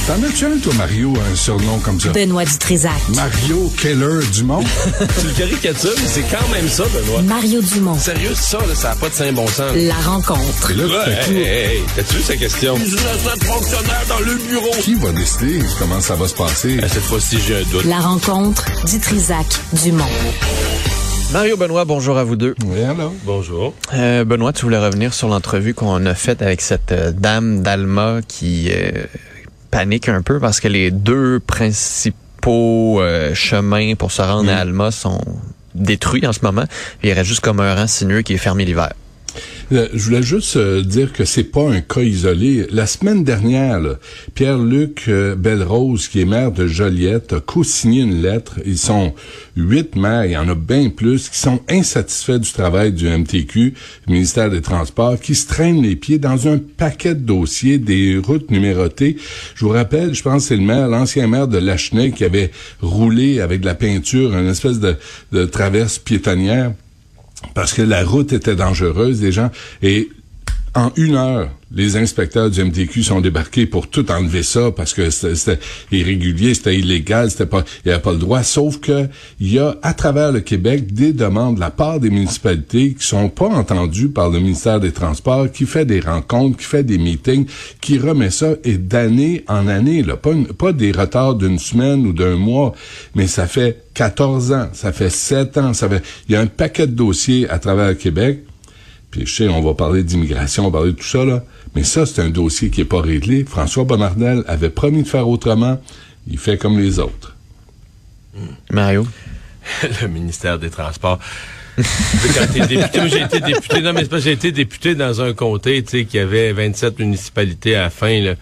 T'en as-tu un, toi, Mario, un surnom comme ça? Benoît Dutrisac. Mario Keller Dumont. Tu le caricatures, mais c'est quand même ça, Benoît. Mario Dumont. Sérieux, ça, là, ça n'a pas de saint bon sens. La rencontre. Et là, T'as-tu vu sa question? Je suis fonctionnaire dans le bureau. Qui va décider comment ça va se passer? Cette fois-ci, j'ai un doute. La rencontre Dutrisac-Dumont. Mario, Benoît, bonjour à vous deux. Oui, alors. Bonjour. Benoît, tu voulais revenir sur l'entrevue qu'on a faite avec cette dame d'Alma qui panique un peu parce que les deux principaux chemins pour se rendre à Alma sont détruits en ce moment. Il y aurait juste comme un rang sinueux qui est fermé l'hiver. Je voulais juste dire que c'est pas un cas isolé. La semaine dernière, là, Pierre-Luc Belrose, qui est maire de Joliette, a co-signé une lettre. Ils sont 8 maires, il y en a bien plus, qui sont insatisfaits du travail du MTQ, du ministère des Transports, qui se traînent les pieds dans un paquet de dossiers, des routes numérotées. Je vous rappelle, je pense que c'est l'ancien maire de Lachenay qui avait roulé avec de la peinture, une espèce de traverse piétonnière, parce que la route était dangereuse, des gens, et en 1 heure, les inspecteurs du MTQ sont débarqués pour tout enlever ça, parce que c'était irrégulier, c'était illégal, il n'y avait pas le droit, sauf que il y a, à travers le Québec, des demandes de la part des municipalités qui sont pas entendues par le ministère des Transports, qui fait des rencontres, qui fait des meetings, qui remet ça, et d'année en année, là, pas des retards d'une semaine ou d'un mois, mais ça fait 14 ans, ça fait 7 ans, il y a un paquet de dossiers à travers le Québec. Puis je sais, on va parler d'immigration, on va parler de tout ça, là. Mais ça, c'est un dossier qui est pas réglé. François Bonnardel avait promis de faire autrement. Il fait comme les autres. Mario? Le ministère des Transports. Quand t'es député, moi j'ai été député. Non, mais c'est pas, j'ai été député dans un comté, tu sais, qui avait 27 municipalités à la fin, là.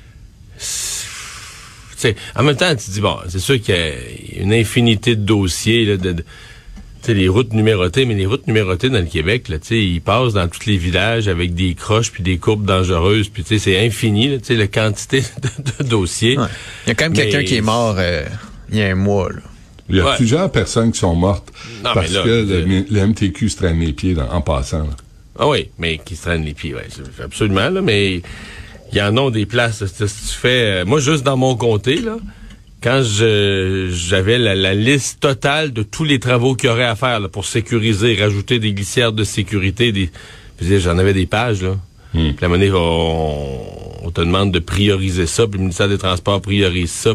T'sais, en même temps, tu dis, bon, c'est sûr qu'il y a une infinité de dossiers, là, les routes numérotées, mais les routes numérotées dans le Québec, là, ils passent dans tous les villages avec des croches puis des courbes dangereuses, puis c'est infini, là, la quantité de dossiers. Ouais. Il y a quand même quelqu'un qui est mort il y a un mois, là. Il y a plusieurs personnes qui sont mortes parce que le MTQ se traîne les pieds en passant. Là. Ah oui, mais qui se traînent les pieds, ouais, absolument, là, mais il y en a des places, si tu fais... moi, juste dans mon comté, là, quand j'avais la liste totale de tous les travaux qu'il y aurait à faire là, pour sécuriser, rajouter des glissières de sécurité, j'en avais des pages, là. Puis à un moment donné, on te demande de prioriser ça, puis le ministère des Transports priorise ça.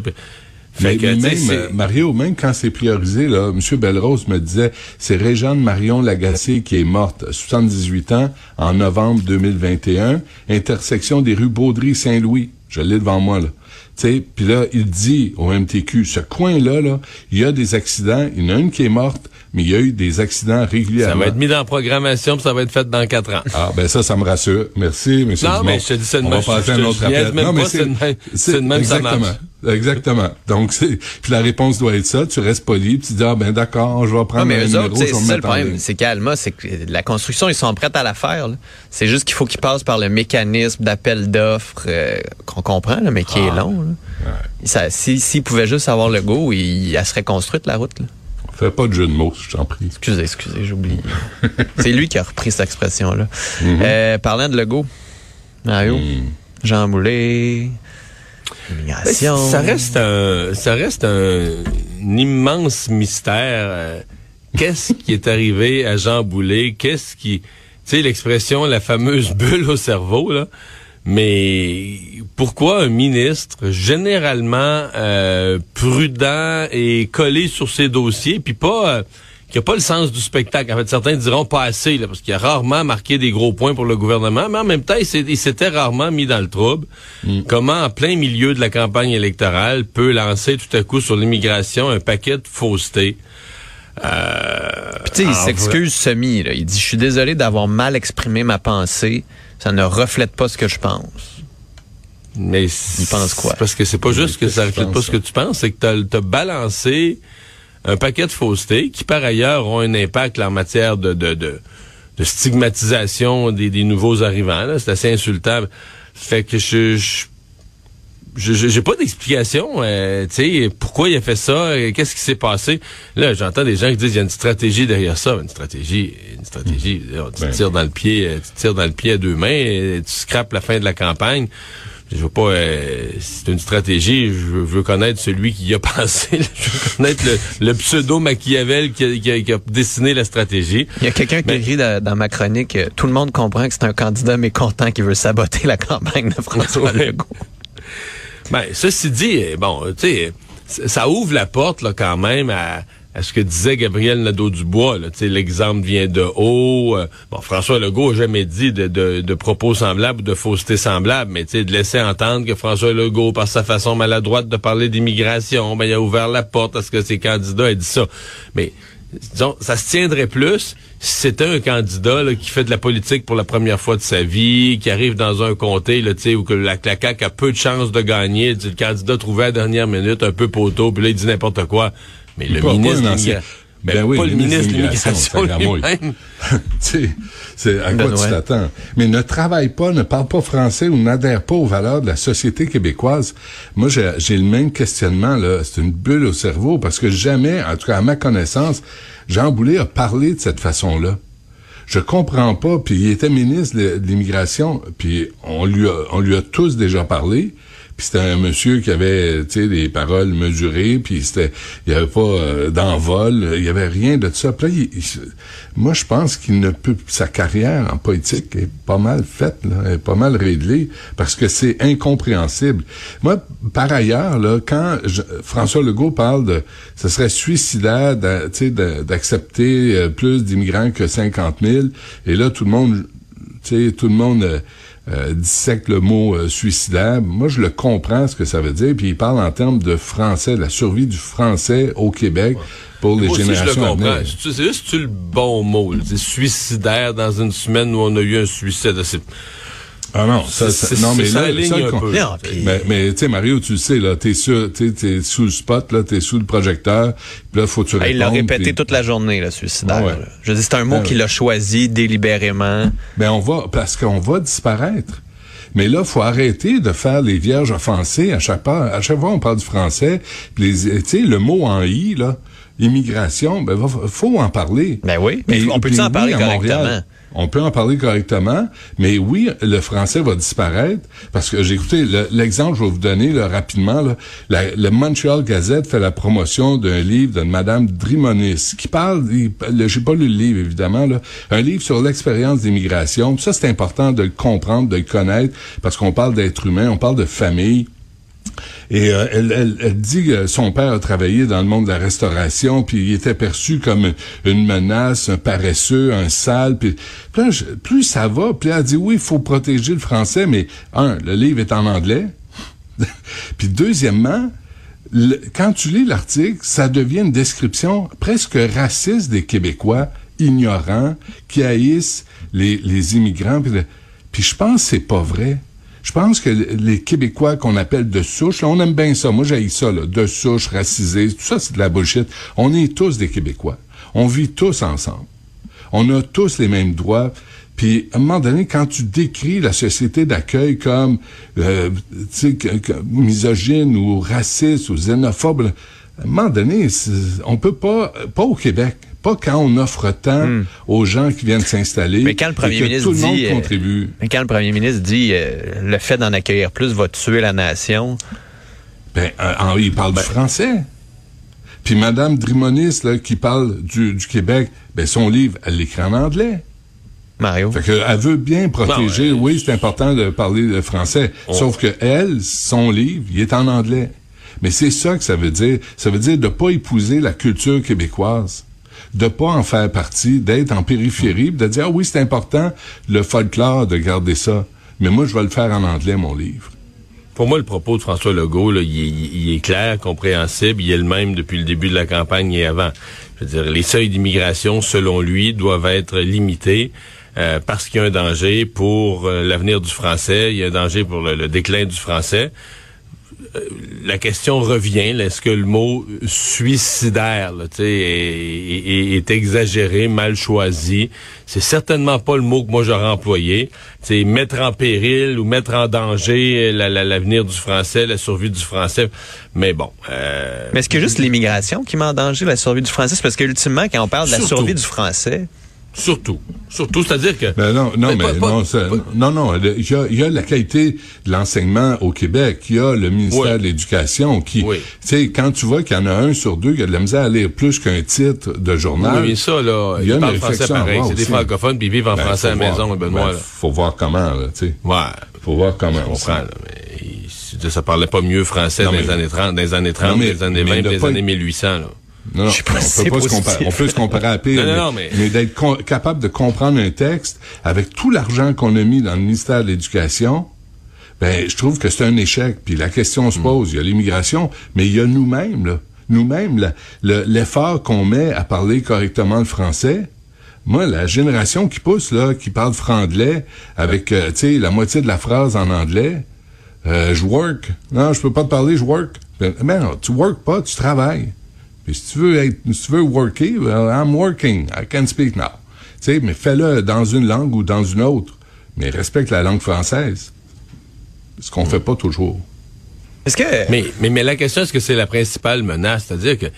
Mario, même quand c'est priorisé, là, M. Belrose me disait, c'est Réjeanne Marion Lagacé qui est morte, 78 ans, en novembre 2021, intersection des rues Baudry-Saint-Louis. Je l'ai devant moi, là. Puis là, il dit au MTQ, ce coin-là, là, il y a des accidents, il y en a une qui est morte, mais il y a eu des accidents régulièrement. Ça va être mis dans la programmation, puis ça va être fait dans 4 ans. Ah, ben ça me rassure. Merci, M. Dumont. Non, mais je te dis ça de même. On va passer à un autre appel. Non, mais c'est de même, ça marche. Exactement. Donc, puis la réponse doit être ça. Tu restes poli, puis tu dis, ah ben d'accord, je vais prendre mais un eux numéro, autres, je vais c'est me ça le mettre en problème. ligne. C'est qu'Alma, c'est que la construction, ils sont prêts à la faire, là. C'est juste qu'il faut qu'ils passent par le mécanisme d'appel d'offres qu'on comprend, là, mais qui est long, là. Ouais. S'ils pouvaient juste avoir le go, elle serait construite, la route, là. Fais pas de jeu de mots, je t'en prie. Excusez, j'oublie. C'est lui qui a repris cette expression-là. Parlant de Legault, Mario, Jean Boulet, immigration. Ça reste un immense mystère. Qu'est-ce qui est arrivé à Jean Boulet? Tu sais, l'expression, la fameuse bulle au cerveau, là. Mais pourquoi un ministre généralement prudent et collé sur ses dossiers, puis pas qui a pas le sens du spectacle. En fait, certains diront pas assez, là, parce qu'il a rarement marqué des gros points pour le gouvernement, mais en même temps, il s'était rarement mis dans le trouble. Comment, en plein milieu de la campagne électorale, peut lancer tout à coup sur l'immigration un paquet de faussetés. Puis tu sais, il s'excuse semi, là. Il dit, je suis désolé d'avoir mal exprimé ma pensée. Ça ne reflète pas ce que je pense. Mais il pense quoi? Parce que c'est pas juste que ça reflète pas ce que tu penses, c'est que t'as balancé un paquet de faussetés qui, par ailleurs, ont un impact là, en matière de stigmatisation des nouveaux arrivants. Là. C'est assez insultable. Fait que j'ai pas d'explication, tu sais, pourquoi il a fait ça, qu'est-ce qui s'est passé. Là, j'entends des gens qui disent il y a une stratégie derrière ça. Une stratégie, tu tires dans le pied à deux mains, tu scrapes la fin de la campagne. Je veux pas, c'est une stratégie. Je veux connaître celui qui y a pensé. Je veux connaître le pseudo Machiavel qui a dessiné la stratégie. Il y a quelqu'un qui écrit dans ma chronique, tout le monde comprend que c'est un candidat mécontent qui veut saboter la campagne de François Legault. Ben, ceci dit, bon, tu sais, ça ouvre la porte là quand même à ce que disait Gabriel Nadeau-Dubois. Tu sais, l'exemple vient de haut. Bon, François Legault n'a jamais dit de propos semblables ou de fausseté semblables, mais tu sais, de laisser entendre que François Legault, par sa façon maladroite de parler d'immigration, ben il a ouvert la porte à ce que ses candidats aient dit ça. Mais disons, ça se tiendrait plus si c'était un candidat là, qui fait de la politique pour la première fois de sa vie, qui arrive dans un comté là, où que la CAQ a peu de chances de gagner, le candidat trouvé à la dernière minute un peu poteau, puis là il dit n'importe quoi. Mais le ministre de l'immigration... Ben oui, pas le ministre de l'immigration lui-même. C'est à quoi tu t'attends? Mais ne travaille pas, ne parle pas français ou n'adhère pas aux valeurs de la société québécoise. Moi, j'ai le même questionnement, là. C'est une bulle au cerveau parce que jamais, en tout cas à ma connaissance, Jean Boulet a parlé de cette façon-là. Je comprends pas, puis il était ministre de l'immigration, puis on lui a tous déjà parlé. Puis c'était un monsieur qui avait, tu sais, des paroles mesurées, puis il y avait pas d'envol, il y avait rien de ça. Puis là, moi, je pense qu'il ne peut, sa carrière en politique est pas mal faite, là, est pas mal réglée, parce que c'est incompréhensible. Moi, par ailleurs, là, quand François Legault parle de, ce serait suicidaire, tu sais, d'accepter plus d'immigrants que 50 000, et là, tout le monde dissèque le mot suicidaire. Moi, je le comprends ce que ça veut dire. Puis il parle en termes de français, de la survie du français au Québec pour les générations à venir. C'est juste le bon mot. C'est suicidaire dans une semaine où on a eu un suicide. Ah non, non, mais ça là, aligne un peu. Mais tu sais, Mario, tu le sais, là, t'es sous le spot, là, t'es sous le projecteur, puis là, faut que tu répondes. Il l'a répété toute la journée, le suicidaire. Ouais. Je dis, c'est un mot qu'il a choisi délibérément. Parce qu'on va disparaître. Mais là, faut arrêter de faire les vierges offensées à chaque fois. À chaque fois, on parle du français, tu sais, le mot en i, là, immigration, faut en parler. Ben oui, mais on peut-en parler correctement. On peut en parler correctement, mais oui, le français va disparaître, parce que j'ai écouté l'exemple, je vais vous donner là, rapidement. Là, le Montreal Gazette fait la promotion d'un livre de Madame Drimonis, qui parle, j'ai pas lu le livre évidemment, là, un livre sur l'expérience d'immigration. Ça, c'est important de le comprendre, de le connaître, parce qu'on parle d'être humain, on parle de famille. Et elle dit que son père a travaillé dans le monde de la restauration, puis il était perçu comme une menace, un paresseux, un sale. Puis là, plus ça va, puis elle dit oui, il faut protéger le français, mais le livre est en anglais. Puis deuxièmement, quand tu lis l'article, ça devient une description presque raciste des Québécois, ignorants, qui haïssent les immigrants. Puis je pense que c'est pas vrai. Je pense que les Québécois qu'on appelle de souche, là, on aime bien ça. Moi, j'haïs ça, là, de souche, racisés. Tout ça, c'est de la bullshit. On est tous des Québécois. On vit tous ensemble. On a tous les mêmes droits. Puis, à un moment donné, quand tu décris la société d'accueil comme, misogyne ou raciste ou xénophobe, là, à un moment donné, on peut pas au Québec. Pas quand on offre tant aux gens qui viennent s'installer. Mais quand le premier ministre tout le monde contribue. Mais quand le premier ministre dit le fait d'en accueillir plus va tuer la nation. Il parle du français. Puis Madame Drimonis, là, qui parle du Québec, son livre, elle l'écrit en anglais. Mario. Fait que elle veut bien protéger. Oui, c'est important de parler le français. Sauf que son livre, il est en anglais. Mais c'est ça que ça veut dire. Ça veut dire de pas épouser la culture québécoise. De pas en faire partie, d'être en périphérie, de dire, oui, c'est important, le folklore, de garder ça. Mais moi, je vais le faire en anglais, mon livre. Pour moi, le propos de François Legault, là, il est clair, compréhensible, il est le même depuis le début de la campagne et avant. Je veux dire, les seuils d'immigration, selon lui, doivent être limités parce qu'il y a un danger pour l'avenir du français, il y a un danger pour le déclin du français. La question revient, là, est-ce que le mot suicidaire là, est exagéré, mal choisi? C'est certainement pas le mot que moi j'aurais employé. C'est mettre en péril ou mettre en danger l'avenir du français, la survie du français. Mais bon. Mais est-ce que juste l'immigration qui met en danger la survie du français? C'est parce que ultimement, quand on parle de la survie du français, Surtout, c'est-à-dire que... Non, il y a la qualité de l'enseignement au Québec, il y a le ministère de l'Éducation qui... Tu sais, quand tu vois qu'il y en a 1 sur 2 qui a de la misère à lire plus qu'un titre de journal... Oui, ça, là, ils parlent français pareil, c'est des francophones, puis ils vivent en français à la maison, Benoît. Faut voir comment, là, tu sais. Ouais. Faut voir comment. Je comprends, là, mais ça parlait pas mieux français dans les années 30, dans les années 20, dans les années 1800, là. Non, on peut se comparer à pire, mais d'être capable de comprendre un texte avec tout l'argent qu'on a mis dans le ministère de l'Éducation, ben je trouve que c'est un échec. Puis la question se pose, il y a l'immigration, mais il y a nous-mêmes, là. Nous-mêmes, l'effort qu'on met à parler correctement le français. Moi, la génération qui pousse, là, qui parle franglais avec, tu sais, la moitié de la phrase en anglais, je work. Non, je peux pas te parler, je work. Ben non, tu work pas, tu travailles. Puis si tu veux worker, well, I'm working, I can speak now. Tu sais, mais fais-le dans une langue ou dans une autre. Mais respecte la langue française. Ce qu'on fait pas toujours. Est-ce que... Mais la question, est-ce que c'est la principale menace? C'est-à-dire que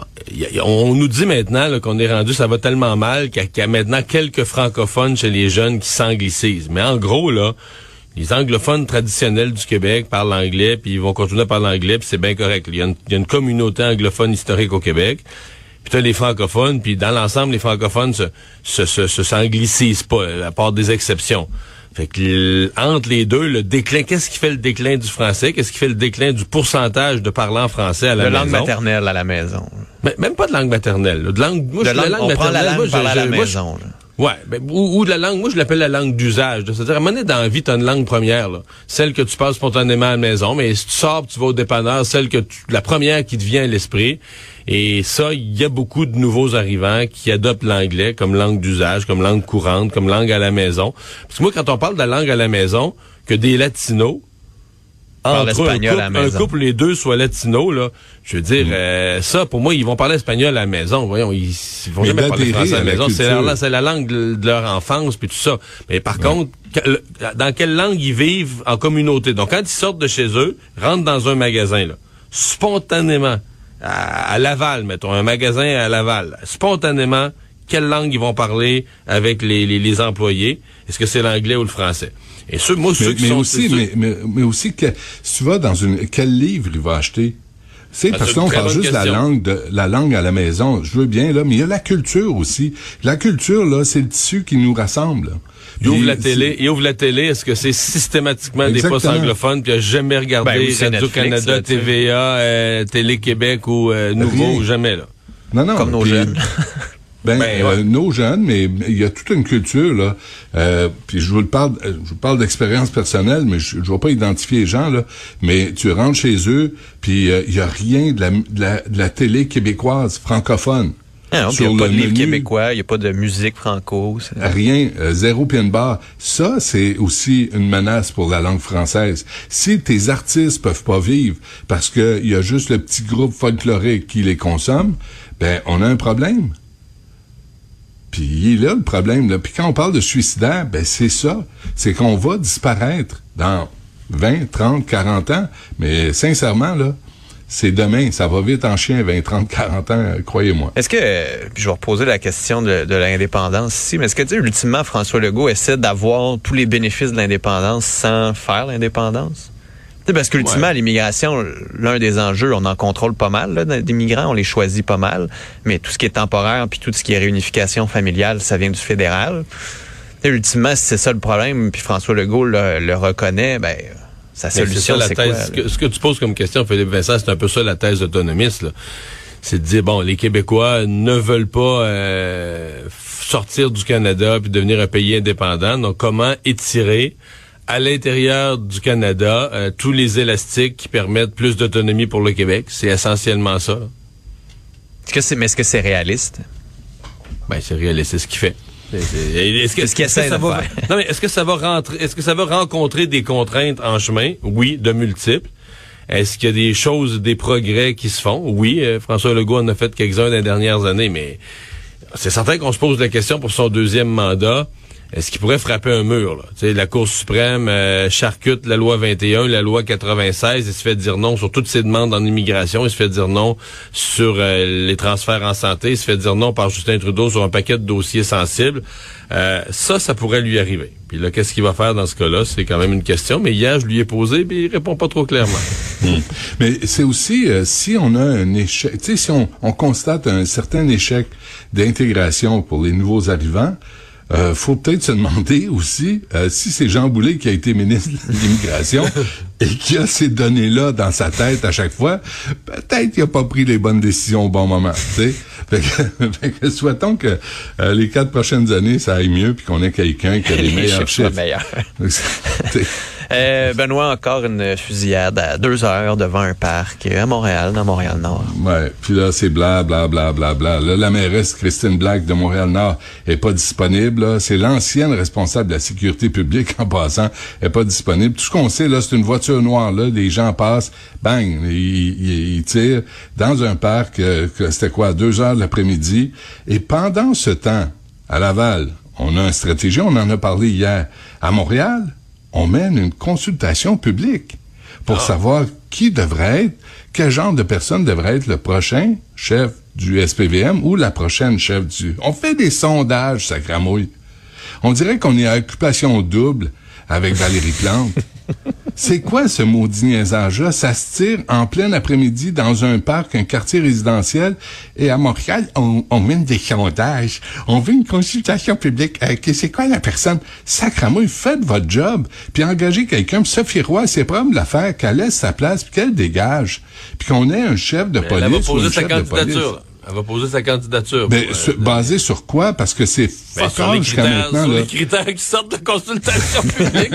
on nous dit maintenant là, qu'on est rendu, ça va tellement mal qu'il y a maintenant quelques francophones chez les jeunes qui s'anglicisent. Mais en gros, là, les anglophones traditionnels du Québec parlent anglais, puis ils vont continuer à parler anglais, puis c'est bien correct. Il y a une communauté anglophone historique au Québec. Puis t'as les francophones, puis dans l'ensemble, les francophones s'anglicisent pas, à part des exceptions. Fait que entre les deux, le déclin, qu'est-ce qui fait le déclin du français? Qu'est-ce qui fait le déclin du pourcentage de parlants français à la maison? De langue maternelle à la maison. Mais, même pas de langue maternelle. De langue, moi, la langue maternelle, à la maison. Ouais, ou de la langue, moi je l'appelle la langue d'usage. C'est-à-dire, à un moment donné, dans la vie, t'as une langue première, là. Celle que tu passes spontanément à la maison, mais si tu sors, tu vas au dépanneur, la première qui te vient à l'esprit. Et ça, il y a beaucoup de nouveaux arrivants qui adoptent l'anglais comme langue d'usage, comme langue courante, comme langue à la maison. Parce que moi, quand on parle de la langue à la maison, que des latinos, entre un couple, les deux soient latinos, là, je veux dire, ça, pour moi, ils vont parler espagnol à la maison. Voyons, ils vont jamais parler français à la maison. C'est la langue de leur enfance, puis tout ça. Mais par contre, dans quelle langue ils vivent en communauté? Donc, quand ils sortent de chez eux, rentrent dans un magasin, là, spontanément, à Laval, mettons, un magasin à Laval, spontanément, quelle langue ils vont parler avec les employés? Est-ce que c'est l'anglais ou le français? Et ceux qui sont aussi que si tu vas dans quel livre il va acheter? C'est parce qu'on parle juste la langue à la maison. Je veux bien là, mais il y a la culture aussi. La culture là, c'est le tissu qui nous rassemble. Là. Il ouvre la télé. Est-ce que c'est systématiquement des postes anglophones? Puis il a jamais regardé Radio-Canada, TVA, Télé-Québec ou Nouveau ou jamais là. Non, comme nos jeunes. Nos jeunes, mais il y a toute une culture là. Puis je vous parle d'expérience personnelle, mais je vais pas identifier les gens là. Mais tu rentres chez eux, puis il y a rien de la télé québécoise francophone. Ah non, il n'y a pas de livre québécois, il n'y a pas de musique franco. Rien, zéro pied de barre. Ça, c'est aussi une menace pour la langue française. Si tes artistes peuvent pas vivre parce que il y a juste le petit groupe folklorique qui les consomme, ben on a un problème. Puis il est là le problème. Là. Puis quand on parle de suicidaire, ben c'est ça. C'est qu'on va disparaître dans 20, 30, 40 ans. Mais sincèrement, là, c'est demain. Ça va vite en chien, 20, 30, 40 ans, croyez-moi. Est-ce que, puis je vais reposer la question de l'indépendance ici, mais est-ce que, tu sais, ultimement, François Legault essaie d'avoir tous les bénéfices de l'indépendance sans faire l'indépendance? Tu sais, parce qu'ultimement, l'immigration, l'un des enjeux, on en contrôle pas mal, là, des migrants, on les choisit pas mal, mais tout ce qui est temporaire puis tout ce qui est réunification familiale, ça vient du fédéral. Tu sais, ultimement, si c'est ça le problème, puis François Legault le reconnaît, ben... Sa solution, c'est quoi? Ce que tu poses comme question, Philippe Vincent, c'est un peu ça la thèse autonomiste, là. C'est de dire, bon, les Québécois ne veulent pas sortir du Canada puis devenir un pays indépendant. Donc, comment étirer à l'intérieur du Canada tous les élastiques qui permettent plus d'autonomie pour le Québec? C'est essentiellement ça. Est-ce que c'est réaliste? Ben, c'est réaliste, c'est ce qu'il fait. Est-ce que ça va rencontrer des contraintes en chemin? Oui, de multiples. Est-ce qu'il y a des choses, des progrès qui se font? Oui, François Legault en a fait quelques-uns dans les dernières années, mais c'est certain qu'on se pose la question pour son deuxième mandat. est-ce qu'il pourrait frapper un mur, là? Tu sais, la Cour suprême charcute la loi 21, la loi 96, il se fait dire non sur toutes ses demandes en immigration, il se fait dire non sur les transferts en santé, il se fait dire non par Justin Trudeau sur un paquet de dossiers sensibles. Ça pourrait lui arriver. Puis là, qu'est-ce qu'il va faire dans ce cas-là? C'est quand même une question. Mais hier, je lui ai posé, puis il répond pas trop clairement. Mais c'est aussi, si on a un échec, tu sais, si on constate un certain échec d'intégration pour les nouveaux arrivants, faut peut-être se demander aussi si c'est Jean Boulet qui a été ministre de l'Immigration et qui a ces données-là dans sa tête à chaque fois, peut-être qu'il a pas pris les bonnes décisions au bon moment, tu sais. Fait que souhaitons que les 4 prochaines années, ça aille mieux puis qu'on ait quelqu'un qui a les meilleurs chiffres. Benoît, encore une fusillade à 2 heures devant un parc à Montréal, dans Montréal-Nord. Ouais, puis là, c'est bla, bla, bla, bla, bla. Là, la mairesse Christine Black de Montréal-Nord est pas disponible, là. C'est l'ancienne responsable de la sécurité publique, en passant, est pas disponible. Tout ce qu'on sait, là, c'est une voiture noire, là. Les gens passent, bang, ils tirent dans un parc, c'était quoi, 2 heures de l'après-midi. Et pendant ce temps, à Laval, on a une stratégie, on en a parlé hier. À Montréal, on mène une consultation publique pour savoir qui devrait être, quel genre de personne devrait être le prochain chef du SPVM ou la prochaine chef du... On fait des sondages, sacramouille. On dirait qu'on est à occupation double avec Valérie Plante. C'est quoi ce maudit niaisage-là? Ça se tire en plein après-midi dans un parc, un quartier résidentiel. Et à Montréal, on mène des sondages. On veut une consultation publique. C'est quoi la personne? Sacramouille, faites votre job. Puis engagez quelqu'un. Puis Sophie Roy, c'est pas de la faire qu'elle laisse sa place puis qu'elle dégage. Puis qu'on ait un chef de police. Elle va poser sa candidature. Elle va poser sa candidature. Mais basé sur quoi? Parce que c'est fuck jusqu'à maintenant. Sur là. les critères qui sortent de consultation publique.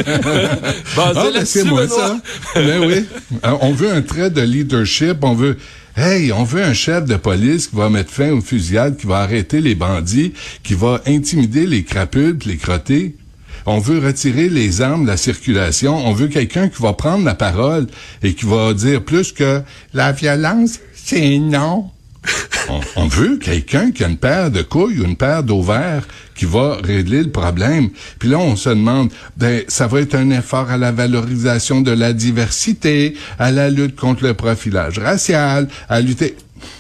Basé là-dessus, c'est moi Benoît. ça. Ben oui. On veut un trait de leadership. On veut un chef de police qui va mettre fin aux fusillades, qui va arrêter les bandits, qui va intimider les crapules, les crottés. On veut retirer les armes de la circulation. On veut quelqu'un qui va prendre la parole et qui va dire plus que la violence, c'est non. On veut quelqu'un qui a une paire de couilles ou une paire d'ovaires qui va régler le problème. Puis là, on se demande, ça va être un effort à la valorisation de la diversité, à la lutte contre le profilage racial, à lutter...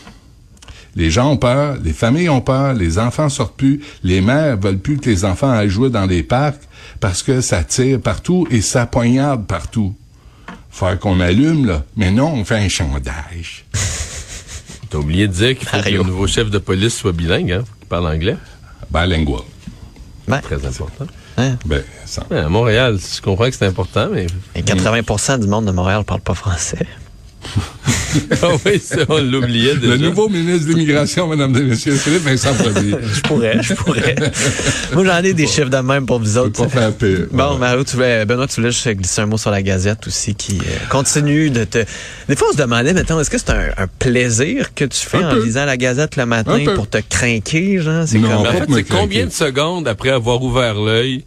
Les gens ont peur, les familles ont peur, les enfants sortent plus, les mères veulent plus que les enfants aillent jouer dans les parcs parce que ça tire partout et ça poignarde partout. Faut qu'on allume, là. Mais non, on fait un sondage. T'as oublié de dire qu'il faut que le nouveau chef de police soit bilingue, hein? Qu'il parle anglais. Bilingual. Très important. Hein? Ça. À Montréal, je comprends que c'est important, mais... Et 80% du monde de Montréal parle pas français. Ah oui, ça, on l'oubliait déjà. Le nouveau ministre de l'Immigration, mesdames et messieurs, Philippe Vincent Prodi. Je pourrais. Moi, j'en ai des chiffres de même pour vous autres. Pas faire pire. Bon, Mario, Benoît, tu voulais juste glisser un mot sur la Gazette aussi qui continue de te... Des fois, on se demandait, mettons, est-ce que c'est un plaisir que tu fais en lisant la Gazette le matin pour te craquer, genre? C'est non, comme... En fait, c'est combien de secondes après avoir ouvert l'œil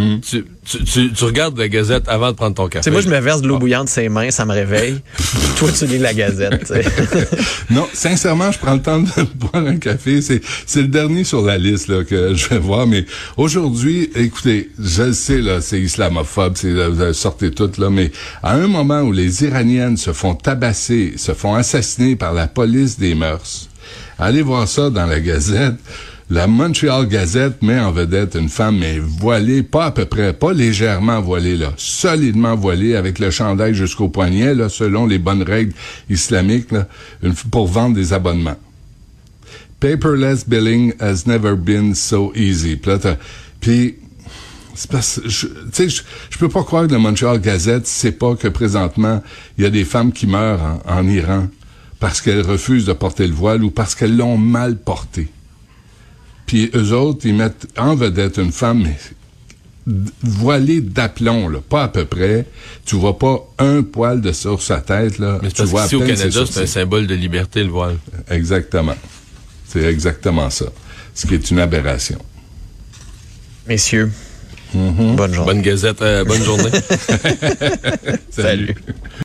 tu regardes la Gazette avant de prendre ton café? Tu sais, moi, je me verse de l'eau bouillante ses mains, ça me réveille. Toi, tu lis la Gazette. T'sais. Non, sincèrement, je prends le temps de boire un café. C'est le dernier sur la liste là que je vais voir. Mais aujourd'hui, écoutez, je le sais, là, c'est islamophobe, vous sortez toutes, là, mais à un moment où les Iraniennes se font tabasser, se font assassiner par la police des mœurs, allez voir ça dans la Gazette. La Montreal Gazette met en vedette une femme, mais voilée, pas à peu près, pas légèrement voilée, là, solidement voilée, avec le chandail jusqu'au poignet, là, selon les bonnes règles islamiques, là, pour vendre des abonnements. Paperless billing has never been so easy. Puis, c'est parce que, je peux pas croire que la Montreal Gazette sait pas que présentement, il y a des femmes qui meurent en Iran parce qu'elles refusent de porter le voile ou parce qu'elles l'ont mal porté. Puis eux autres, ils mettent en vedette une femme voilée d'aplomb, là, pas à peu près. Tu vois pas un poil de sur sa tête, là. Mais tu vois ici au Canada, c'est un symbole de liberté, le voile. Exactement. C'est exactement ça. Ce qui est une aberration. Messieurs, bonne journée. Bonne Gazette, bonne journée. Salut.